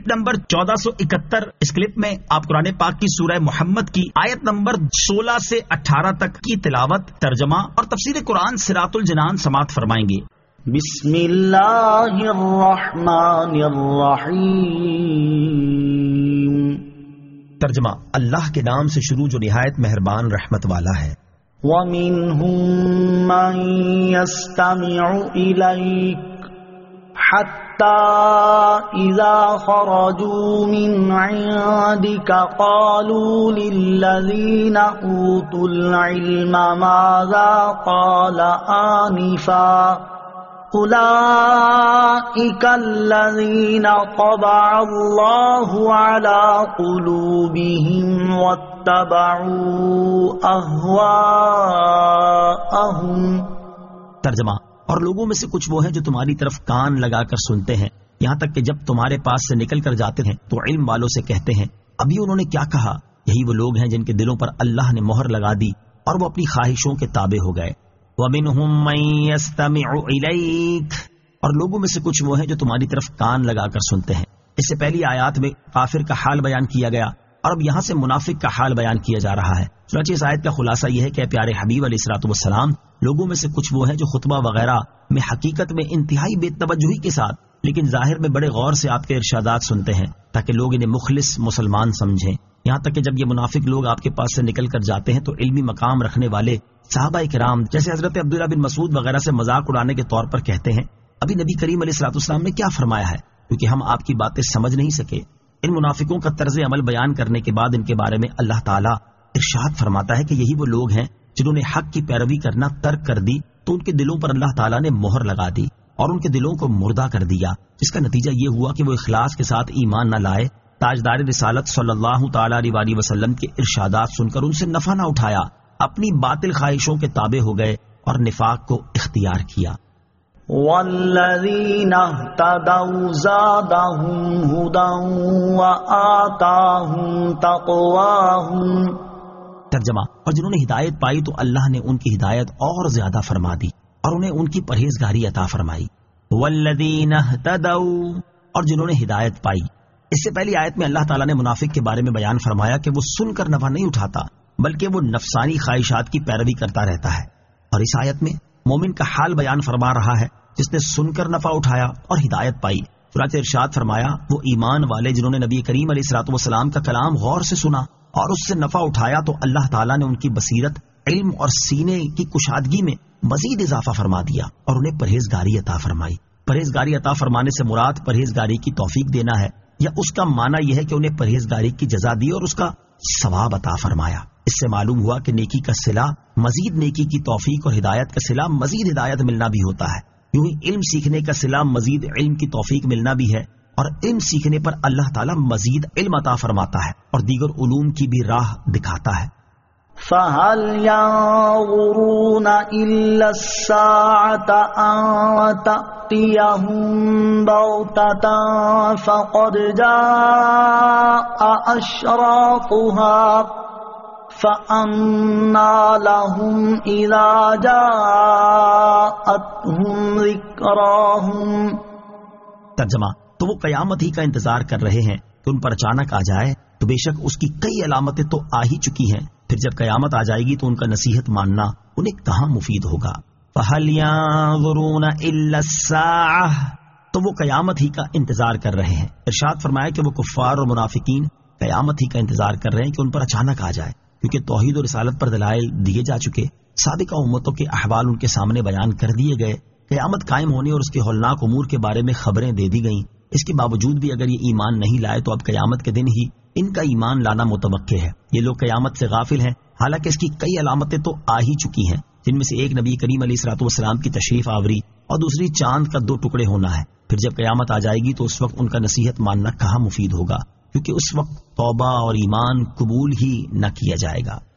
Clip number 1471. اس clip میں آپ قرآن پاک کی سورہ محمد کی آیت نمبر 16 سے 18 تک کی تلاوت، ترجمہ اور تفسیر قرآن صراط الجنان سماعت فرمائیں گے. بسم اللہ الرحمن الرحیم. ترجمہ: اللہ کے نام سے شروع جو نہایت مہربان رحمت والا ہے. وَمِنْهُمْ مَنْ يَسْتَمِعُ إِلَيْكَ حَتَّى إِذَا خَرَجُوا مِنْ عِنْدِكَ قَالُوا لِلَّذِينَ أُوتُوا الْعِلْمَ مَاذَا قَالَ آنِفًا أُولَئِكَ الَّذِينَ طَبَعَ اللَّهُ عَلَى قُلُوبِهِمْ وَاتَّبَعُوا أَهْوَاءَهُمْ. ترجمہ: اور لوگوں میں سے کچھ وہ ہیں جو تمہاری طرف کان لگا کر سنتے ہیں، یہاں تک کہ جب تمہارے پاس سے نکل کر جاتے ہیں تو علم والوں سے کہتے ہیں ابھی انہوں نے کیا کہا. یہی وہ لوگ ہیں جن کے دلوں پر اللہ نے مہر لگا دی اور وہ اپنی خواہشوں کے تابع ہو گئے. وَمِنْهُمْ مَنْ يَسْتَمِعُ إِلَيْكَ، اور لوگوں میں سے کچھ وہ ہیں جو تمہاری طرف کان لگا کر سنتے ہیں. اس سے پہلی آیات میں کافر کا حال بیان کیا گیا اور اب یہاں سے منافق کا حال بیان کیا جا رہا ہے. چنانچہ اس آیت کا خلاصہ یہ ہے کہ پیارے حبیب علیہ الصلوۃ والسلام، لوگوں میں سے کچھ وہ ہیں جو خطبہ وغیرہ میں حقیقت میں انتہائی بے توجہی کے ساتھ لیکن ظاہر میں بڑے غور سے آپ کے ارشادات سنتے ہیں تاکہ لوگ انہیں مخلص مسلمان سمجھیں. یہاں تک کہ جب یہ منافق لوگ آپ کے پاس سے نکل کر جاتے ہیں تو علمی مقام رکھنے والے صحابہ کرام جیسے حضرت عبداللہ بن مسعود وغیرہ سے مذاق اڑانے کے طور پر کہتے ہیں ابھی نبی کریم علیہ الصلوۃ والسلام نے کیا فرمایا ہے، کیونکہ ہم آپ کی باتیں سمجھ نہیں سکے. ان منافقوں کا طرز عمل بیان کرنے کے بعد ان کے بارے میں اللہ تعالیٰ ارشاد فرماتا ہے کہ یہی وہ لوگ ہیں جنہوں نے حق کی پیروی کرنا ترک کر دی تو ان کے دلوں پر اللہ تعالیٰ نے مہر لگا دی اور ان کے دلوں کو مردہ کر دیا، جس کا نتیجہ یہ ہوا کہ وہ اخلاص کے ساتھ ایمان نہ لائے، تاجدار رسالت صلی اللہ تعالیٰ علیہ وسلم کے ارشادات سن کر ان سے نفع نہ اٹھایا، اپنی باطل خواہشوں کے تابع ہو گئے اور نفاق کو اختیار کیا. وَالَّذِينَ اهْتَدَوْا زَادَهُمْ هُدًى وَآتَاهُمْ تَقْوَاهُمْ. ترجمہ: اور جنہوں نے ہدایت پائی تو اللہ نے ان کی ہدایت اور زیادہ فرما دی اور انہیں ان کی پرہیزگاری عطا فرمائی. وَالَّذِينَ اهْتَدَوْا، اور جنہوں نے ہدایت پائی. اس سے پہلی آیت میں اللہ تعالیٰ نے منافق کے بارے میں بیان فرمایا کہ وہ سن کر نفع نہیں اٹھاتا بلکہ وہ نفسانی خواہشات کی پیروی کرتا رہتا ہے، اور اس آیت میں مومن کا حال بیان فرما رہا ہے جس نے سن کر نفع اٹھایا اور ہدایت پائی. چنانچہ ارشاد فرمایا وہ ایمان والے جنہوں نے نبی کریم علیہ الصلوۃ والسلام کا کلام غور سے سنا اور اس سے نفع اٹھایا تو اللہ تعالیٰ نے ان کی بصیرت، علم اور سینے کی کشادگی میں مزید اضافہ فرما دیا اور انہیں پرہیزگاری عطا فرمائی. پرہیزگاری عطا فرمانے سے مراد پرہیزگاری کی توفیق دینا ہے یا اس کا معنی یہ ہے کہ انہیں پرہیزگاری کی جزا دی اور اس کا ثواب عطا فرمایا. اس سے معلوم ہوا کہ نیکی کا صلہ مزید نیکی کی توفیق اور ہدایت کا صلہ مزید ہدایت ملنا بھی ہوتا ہے. یوں ہی علم سیکھنے کا صلہ مزید علم کی توفیق ملنا بھی ہے اور علم سیکھنے پر اللہ تعالیٰ مزید علم عطا فرماتا ہے اور دیگر علوم کی بھی راہ دکھاتا ہے. فَهَلْ يَنظُرُونَ إِلَّا السَّاعَةَ أَن تَأْتِيَهُم بَغْتَةً فَقَدْ جَاءَ أَشْرَاطُهَا فَأَنَّىٰ لَهُمْ إِذَا جَاءَتْهُمْ ذِكْرَاهُمْ. ترجمہ: تو وہ قیامت ہی کا انتظار کر رہے ہیں کہ ان پر اچانک آ جائے تو بے شک اس کی کئی علامتیں تو آ ہی چکی ہیں، پھر جب قیامت آ جائے گی تو ان کا نصیحت ماننا انہیں کہاں مفید ہوگا. فَهَلْ يَنظُرُونَ إِلَّا السَّاعَةَ، تو وہ قیامت ہی کا انتظار کر رہے ہیں. ارشاد فرمایا کہ وہ کفار اور منافقین قیامت ہی کا انتظار کر رہے ہیں کہ ان پر اچانک آ جائے، کیونکہ توحید و رسالت پر دلائل دیے جا چکے، سابقہ امتوں کے احوال ان کے سامنے بیان کر دیے گئے، قیامت قائم ہونے اور اس کے ہولناک امور کے بارے میں خبریں دے دی گئیں. اس کے باوجود بھی اگر یہ ایمان نہیں لائے تو اب قیامت کے دن ہی ان کا ایمان لانا متوقع ہے. یہ لوگ قیامت سے غافل ہیں، حالانکہ اس کی کئی علامتیں تو آ ہی چکی ہیں، جن میں سے ایک نبی کریم علیہ الصلوۃ والسلام کی تشریف آوری اور دوسری چاند کا 2 ٹکڑے ہونا ہے. پھر جب قیامت آ جائے گی تو اس وقت ان کا نصیحت ماننا کہاں مفید ہوگا، کیونکہ اس وقت توبہ اور ایمان قبول ہی نہ کیا جائے گا.